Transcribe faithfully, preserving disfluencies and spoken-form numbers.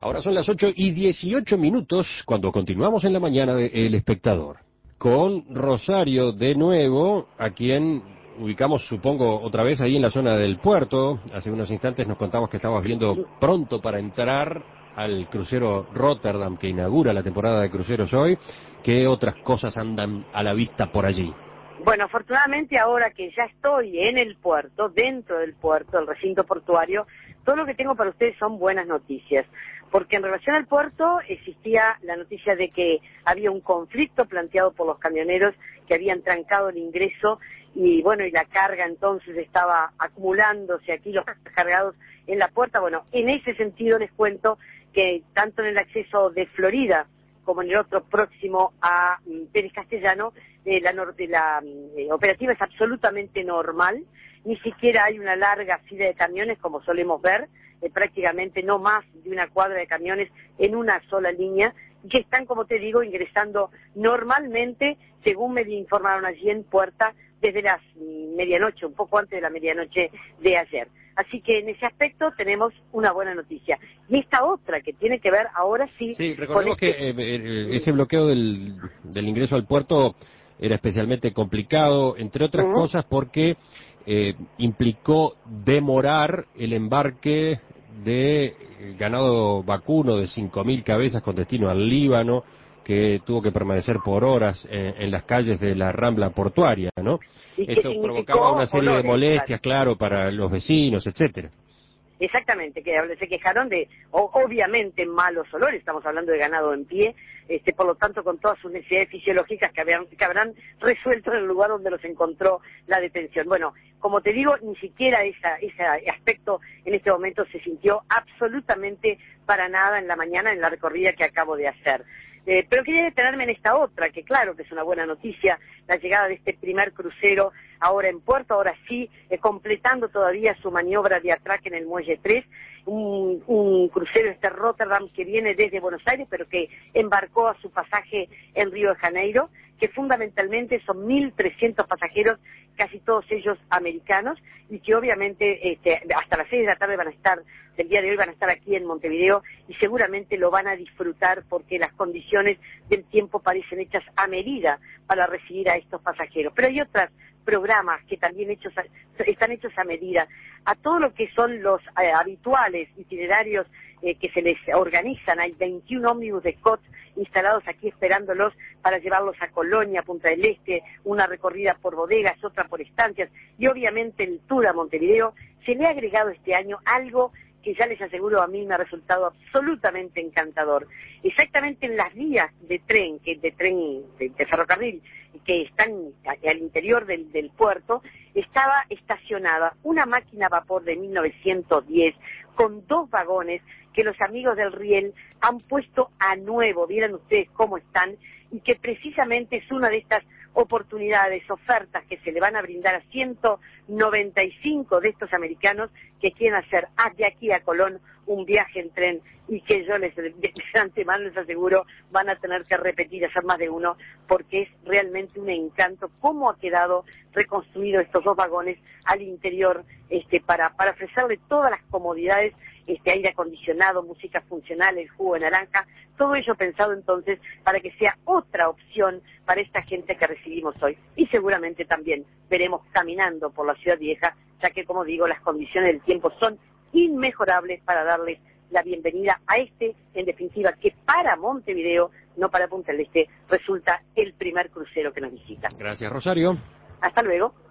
Ahora son las ocho y dieciocho minutos cuando continuamos en la mañana de El Espectador. Con Rosario de nuevo, a quien ubicamos, supongo, otra vez ahí en la zona del puerto. Hace unos instantes nos contamos que estabas viendo pronto para entrar al crucero Rotterdam, que inaugura la temporada de cruceros hoy. ¿Qué otras cosas andan a la vista por allí? Bueno, afortunadamente ahora que ya estoy en el puerto, dentro del puerto, el recinto portuario, todo lo que tengo para ustedes son buenas noticias. Porque en relación al puerto existía la noticia de que había un conflicto planteado por los camioneros que habían trancado el ingreso y bueno, y la carga entonces estaba acumulándose aquí, los cargados en la puerta. Bueno, en ese sentido les cuento que tanto en el acceso de Florida como en el otro próximo a Pérez Castellano, eh, la, de la eh, operativa es absolutamente normal, ni siquiera hay una larga fila de camiones como solemos ver, eh, prácticamente no más de una cuadra de camiones en una sola línea, y que están, como te digo, ingresando normalmente, según me informaron allí en puerta, desde las medianoche, un poco antes de la medianoche de ayer. Así que en ese aspecto tenemos una buena noticia. Y esta otra que tiene que ver ahora sí... Sí, recordemos este... que eh, eh, ese bloqueo del, del ingreso al puerto era especialmente complicado, entre otras Uh-huh. cosas porque eh, implicó demorar el embarque de ganado vacuno de cinco mil cabezas con destino al Líbano, que tuvo que permanecer por horas en, en las calles de la Rambla portuaria, ¿no? Y que Esto provocaba significó una serie de olores, molestias, claro. claro, para los vecinos, etcétera. Exactamente, que se quejaron de, o, obviamente, malos olores, estamos hablando de ganado en pie, este, por lo tanto, con todas sus necesidades fisiológicas que, habían, que habrán resuelto en el lugar donde los encontró la detención. Bueno, como te digo, ni siquiera esa, ese aspecto en este momento se sintió absolutamente para nada en la mañana en la recorrida que acabo de hacer. Eh, pero quería detenerme en esta otra, que claro que es una buena noticia, la llegada de este primer crucero ahora en puerto, ahora sí, eh, completando todavía su maniobra de atraque en el Muelle tres, un, un crucero este Rotterdam que viene desde Buenos Aires, pero que embarcó a su pasaje en Río de Janeiro, que fundamentalmente son mil trescientos pasajeros, casi todos ellos americanos, y que obviamente este, hasta las seis de la tarde van a estar, del día de hoy van a estar aquí en Montevideo, y seguramente lo van a disfrutar porque las condiciones del tiempo parecen hechas a medida para recibir a estos pasajeros. Pero hay otros programas que también hechos a, están hechos a medida, a todo lo que son los eh, habituales itinerarios eh, que se les organizan. Hay veintiún ómnibus de Scott instalados aquí esperándolos para llevarlos a Colonia, Punta del Este, una recorrida por bodegas, otra por estancias, y obviamente el tour a Montevideo. Se le ha agregado este año algo que ya les aseguro a mí me ha resultado absolutamente encantador. Exactamente en las vías de tren, que de tren, de, de ferrocarril, que están al interior del, del puerto, estaba estacionada una máquina a vapor de mil novecientos diez con dos vagones que los amigos del Riel han puesto a nuevo, vieran ustedes cómo están, y que precisamente es una de estas oportunidades, ofertas que se le van a brindar a ciento noventa y cinco de estos americanos que quieren hacer de aquí a Colón un viaje en tren, y que yo les de antemano les aseguro van a tener que repetir, hacer más de uno, porque es realmente un encanto cómo ha quedado reconstruido estos dos vagones al interior, este, para, para ofrecerle todas las comodidades, este, aire acondicionado, música funcional, el jugo de naranja, todo ello pensado entonces para que sea otra opción para esta gente que recibimos hoy. Y seguramente también veremos caminando por la ciudad vieja, ya que, como digo, las condiciones del tiempo son inmejorables para darles la bienvenida a este, en definitiva, que para Montevideo, no para Punta del Este, resulta el primer crucero que nos visita. Gracias, Rosario. Hasta luego.